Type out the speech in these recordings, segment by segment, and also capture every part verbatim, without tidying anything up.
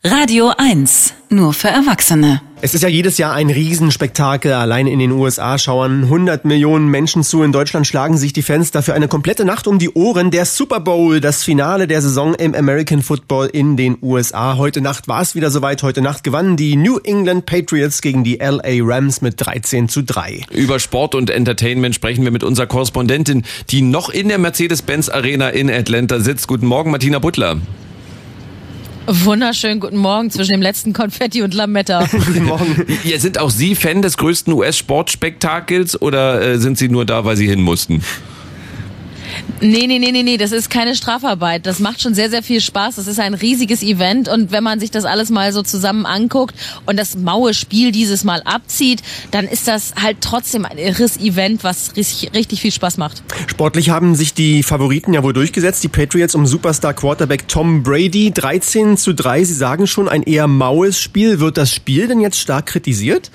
Radio eins, nur für Erwachsene. Es ist ja jedes Jahr ein Riesenspektakel. Allein in den U S A schauen hundert Millionen Menschen zu. In Deutschland schlagen sich die Fans dafür eine komplette Nacht um die Ohren. Der Super Bowl, das Finale der Saison im American Football in den U S A. Heute Nacht war es wieder soweit. Heute Nacht gewannen die New England Patriots gegen die L A Rams mit dreizehn zu drei. Über Sport und Entertainment sprechen wir mit unserer Korrespondentin, die noch in der Mercedes-Benz Arena in Atlanta sitzt. Guten Morgen, Martina Butler. Wunderschönen guten Morgen zwischen dem letzten Konfetti und Lametta. Guten Morgen. Ja, sind auch Sie Fan des größten U S-Sportspektakels oder äh, sind Sie nur da, weil Sie hin mussten? Nee, nee, nee, nee, nee, das ist keine Strafarbeit. Das macht schon sehr, sehr viel Spaß. Das ist ein riesiges Event und wenn man sich das alles mal so zusammen anguckt und das maue Spiel dieses Mal abzieht, dann ist das halt trotzdem ein irres Event, was richtig, richtig viel Spaß macht. Sportlich haben sich die Favoriten ja wohl durchgesetzt. Die Patriots um Superstar-Quarterback Tom Brady. dreizehn zu drei, Sie sagen schon, ein eher maues Spiel. Wird das Spiel denn jetzt stark kritisiert?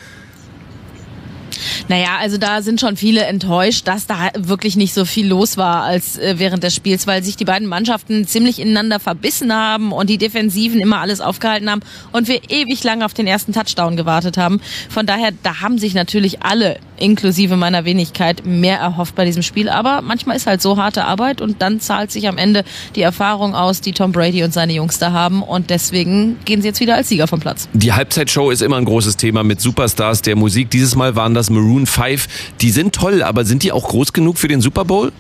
Naja, also da sind schon viele enttäuscht, dass da wirklich nicht so viel los war als äh, während des Spiels, weil sich die beiden Mannschaften ziemlich ineinander verbissen haben und die Defensiven immer alles aufgehalten haben und wir ewig lang auf den ersten Touchdown gewartet haben. Von daher, da haben sich natürlich alle, inklusive meiner Wenigkeit, mehr erhofft bei diesem Spiel. Aber manchmal ist halt so harte Arbeit und dann zahlt sich am Ende die Erfahrung aus, die Tom Brady und seine Jungs da haben und deswegen gehen sie jetzt wieder als Sieger vom Platz. Die Halbzeitshow ist immer ein großes Thema mit Superstars der Musik. Dieses Mal waren das Maroon fünf. Die sind toll, aber sind die auch groß genug für den Super Bowl?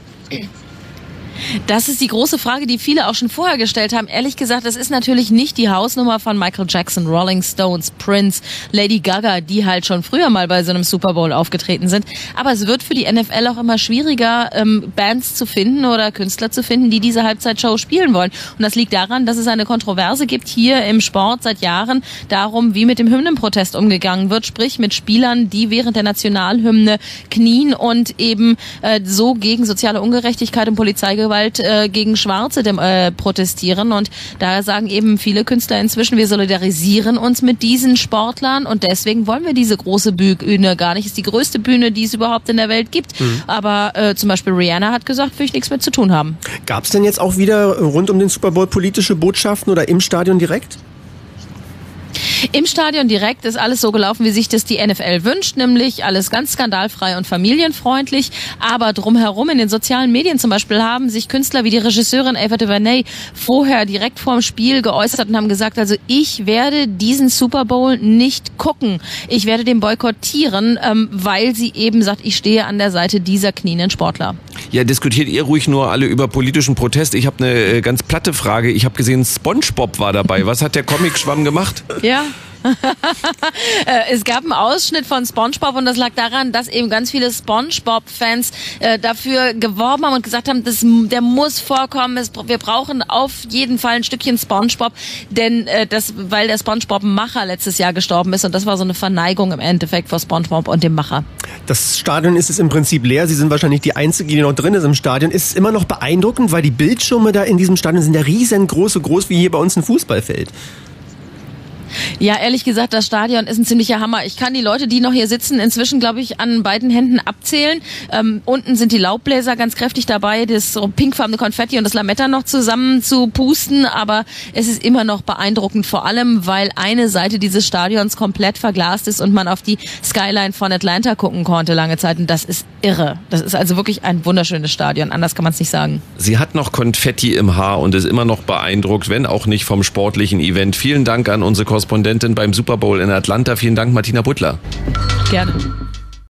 Das ist die große Frage, die viele auch schon vorher gestellt haben. Ehrlich gesagt, das ist natürlich nicht die Hausnummer von Michael Jackson, Rolling Stones, Prince, Lady Gaga, die halt schon früher mal bei so einem Super Bowl aufgetreten sind. Aber es wird für die N F L auch immer schwieriger, ähm, Bands zu finden oder Künstler zu finden, die diese Halbzeitshow spielen wollen. Und das liegt daran, dass es eine Kontroverse gibt hier im Sport seit Jahren darum, wie mit dem Hymnenprotest umgegangen wird. Sprich mit Spielern, die während der Nationalhymne knien und eben äh, so gegen soziale Ungerechtigkeit und Polizeigewalt äh, gegen Schwarze dem, äh, protestieren. Und da sagen eben viele Künstler inzwischen, wir solidarisieren uns mit diesen Sportlern und deswegen wollen wir diese große Bühne gar nicht. Es ist die größte Bühne, die es überhaupt in der Welt gibt. Mhm. Aber äh, zum Beispiel Rihanna hat gesagt, will ich nichts mit zu tun haben. Gab es denn jetzt auch wieder rund um den Super Bowl politische Botschaften oder im Stadion direkt? Im Stadion direkt ist alles so gelaufen, wie sich das die N F L wünscht, nämlich alles ganz skandalfrei und familienfreundlich. Aber drumherum in den sozialen Medien zum Beispiel haben sich Künstler wie die Regisseurin Ava DuVernay vorher direkt vorm Spiel geäußert und haben gesagt, also ich werde diesen Super Bowl nicht gucken. Ich werde den boykottieren, ähm, weil sie eben sagt, ich stehe an der Seite dieser knienden Sportler. Ja, diskutiert ihr ruhig nur alle über politischen Protest. Ich habe eine äh, ganz platte Frage. Ich habe gesehen, SpongeBob war dabei. Was hat der Comic-Schwamm gemacht? Ja. Es gab einen Ausschnitt von SpongeBob und das lag daran, dass eben ganz viele SpongeBob-Fans äh, dafür geworben haben und gesagt haben, das, der muss vorkommen, es, wir brauchen auf jeden Fall ein Stückchen SpongeBob, denn äh, das, weil der SpongeBob-Macher letztes Jahr gestorben ist und das war so eine Verneigung im Endeffekt vor SpongeBob und dem Macher. Das Stadion ist es im Prinzip leer, Sie sind wahrscheinlich die Einzige, die noch drin ist im Stadion. Ist es immer noch beeindruckend, weil die Bildschirme da in diesem Stadion sind ja riesengroß, so groß wie hier bei uns ein Fußballfeld. Ja, ehrlich gesagt, das Stadion ist ein ziemlicher Hammer. Ich kann die Leute, die noch hier sitzen, inzwischen, glaube ich, an beiden Händen abzählen. Ähm, unten sind die Laubbläser ganz kräftig dabei, das so pinkfarbene Konfetti und das Lametta noch zusammen zu pusten. Aber es ist immer noch beeindruckend, vor allem, weil eine Seite dieses Stadions komplett verglast ist und man auf die Skyline von Atlanta gucken konnte lange Zeit. Und das ist irre. Das ist also wirklich ein wunderschönes Stadion. Anders kann man es nicht sagen. Sie hat noch Konfetti im Haar und ist immer noch beeindruckt, wenn auch nicht vom sportlichen Event. Vielen Dank an unsere Korrespondentin beim Super Bowl in Atlanta. Vielen Dank, Martina Butler. Gerne.